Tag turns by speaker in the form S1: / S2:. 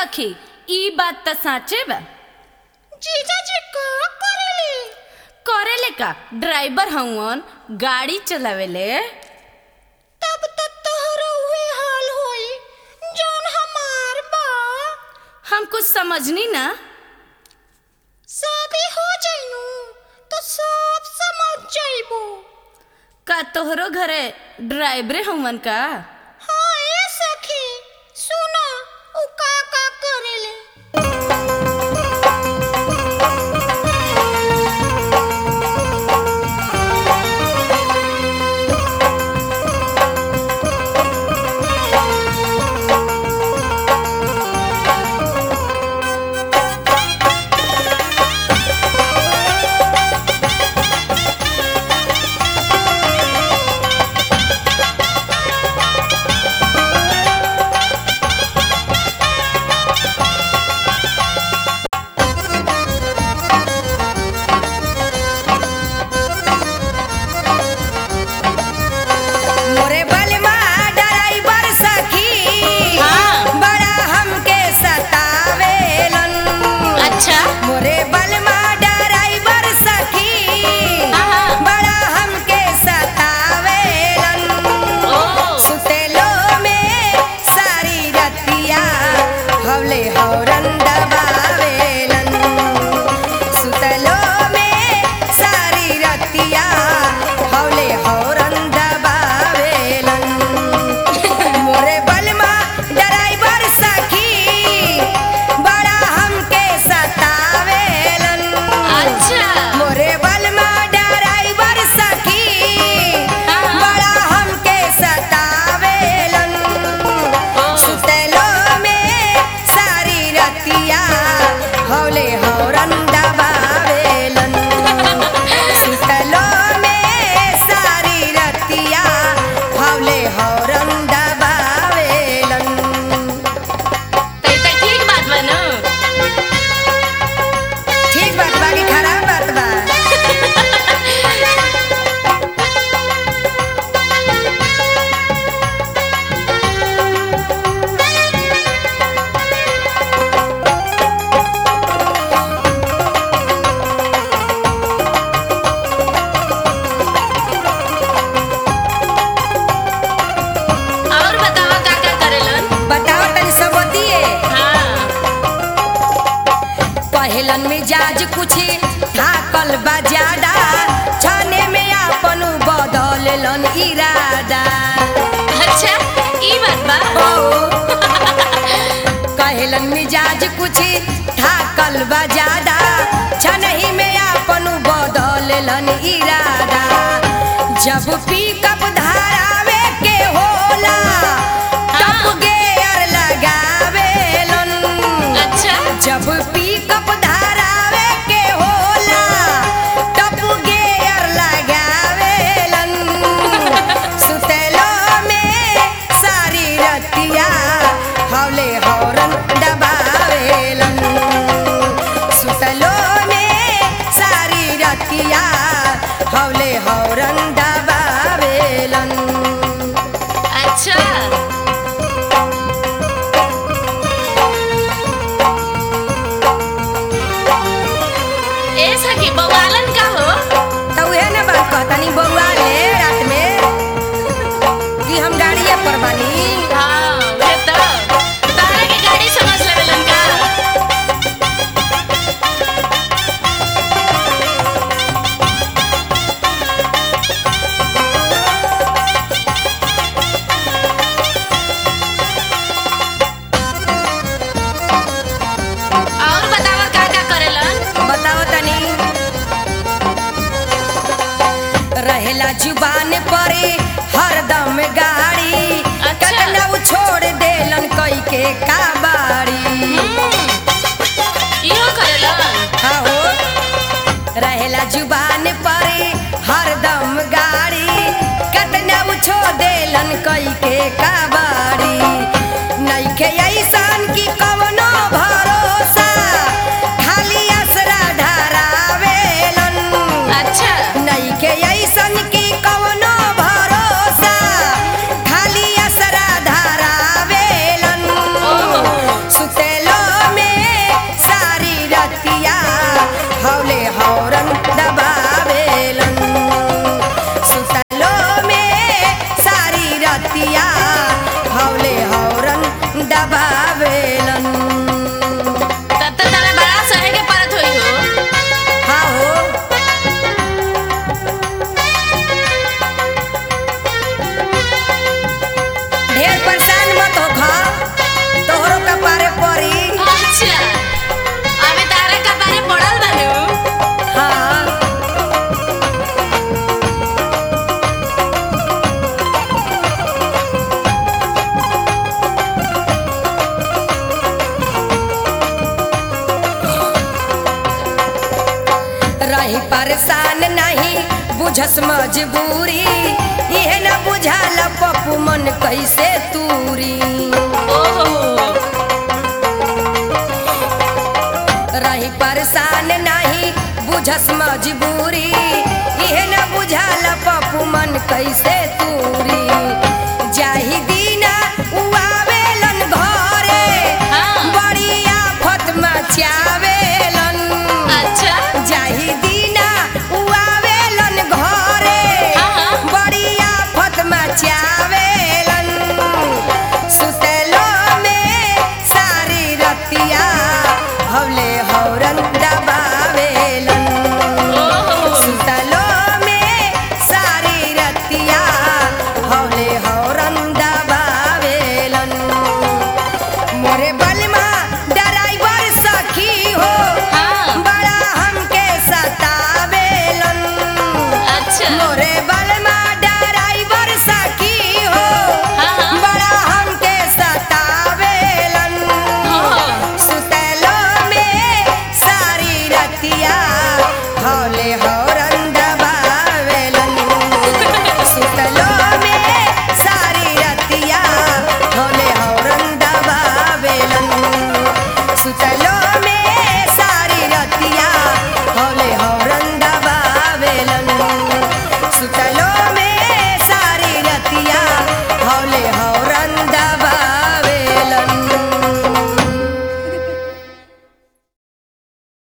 S1: सखी ई बात त साचे बा।
S2: जीजा जी का करेले?
S1: करेले का ड्राइवर हवन, गाड़ी चलावेले।
S2: तब तक तोहरा उहे हाल होई जौन हमार बा।
S1: हम कुछ समझनी ना।
S2: शादी हो जाइनु तो सब समझ जाइबो।
S1: का तोहरो घरे ड्राइवरे हवन का?
S2: हाँ ए सखी सुना उ का करेले।
S1: मिजाज कुछ थाकल बा ज्यादा, छाने में आपन बदललन इरादा।
S2: अच्छा ई बात बा।
S1: कहलन मिजाज कुछ थाकल बा ज्यादा, छाने में आपन बदललन इरादा। जब पिकअप धारावे के होला तब गियर लगावेलन।
S2: अच्छा
S1: जब पिकअप धारावे के होला तब गियर लगावेलन। सुतेलो में सारी रतिया हौले हौरन दबावेलन। सुतेलो में सारी रतिया हौले हौरन दबावेलन।
S2: अच्छा ऐसा की बवालन का हो
S1: तो उहे ना बात कहतानी बउआ ले रात में कि हम गाड़िया पर बानी।
S2: हाँ वे तो तारा के गाड़ी समझ लेवेलन का। और बतावा का करेलन?
S1: बताओ तनी। रहेला जुबान परे हरदम गाड़ी,
S2: अच्छा।
S1: कतना उ छोड़ देलन कई के काबाड़ी।
S2: इहो करेलन?
S1: हाँ हो। रहेला जुबान परे हरदम गाड़ी, कतना उ छोड़ देलन कई के काबाड़ी। नइखे ऐसन की कवनो भरोसा, खाली असरा धरावेलन।
S2: अच्छा
S1: नइखे ऐसन की कवनो भरोसा, खाली असरा धरावेलन। सुतेलो बुझस मजबूरी इहे न बुझाल पप्पू मन कैसे तूरी रही परेशान नहीं बुझस मजबूरी इहे न बुझाल पप्पू मन कैसे तूरी